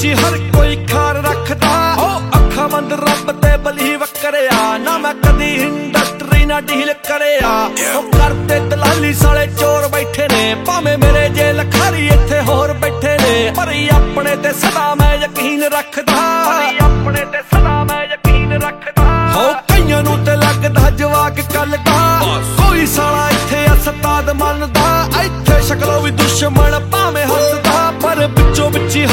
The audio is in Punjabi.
ਵਿੱਚ ਹਰ ਕੋਈ ਖਾਰ ਰੱਖਦਾ। ਉਹ ਅੱਖਾਂ ਬੰਦ ਰੱਬ ਤੇ ਬਲੀਵ ਕਰਿਆ ਨਾ, ਮੈਂ ਕਦੀ ਇੰਡਸਟਰੀ ਨਾ ਡੀਲ ਕਰਿਆ। ਉਹ ਕਰਦੇ ਦਲਾਲੀ ਸਾਲੇ ਚੋਰ ਬੈਠੇ ਨੇ, ਭਾਵੇਂ ਮੇਰੇ ਜੇ ਲਖਾਰੀ ਇੱਥੇ ਹੋਰ ਬੈਠੇ ਨੇ। ਪਰ ਆਪਣੇ ਤੇ ਸਦਾ ਮੈਂ ਯਕੀਨ ਰੱਖਦਾ, ਆਪਣੇ ਤੇ ਸਦਾ ਮੈਂ ਯਕੀਨ ਰੱਖਦਾ। ਹੋ ਕਈਆਂ ਨੂੰ ਤੇ ਲੱਗਦਾ ਜਵਾਕ ਕੱਲ ਦਾ, ਕੋਈ ਸਾਲਾ ਇੱਥੇ ਉਸਤਾਦ ਮੰਨਦਾ। ਇੱਥੇ ਸ਼ਕਲੋਂ ਵੀ ਦੁਸ਼ਮਣ ਭਾਵੇਂ ਹੱਸਦਾ, ਪਰ ਵਿੱਚੋਂ ਵਿੱਚ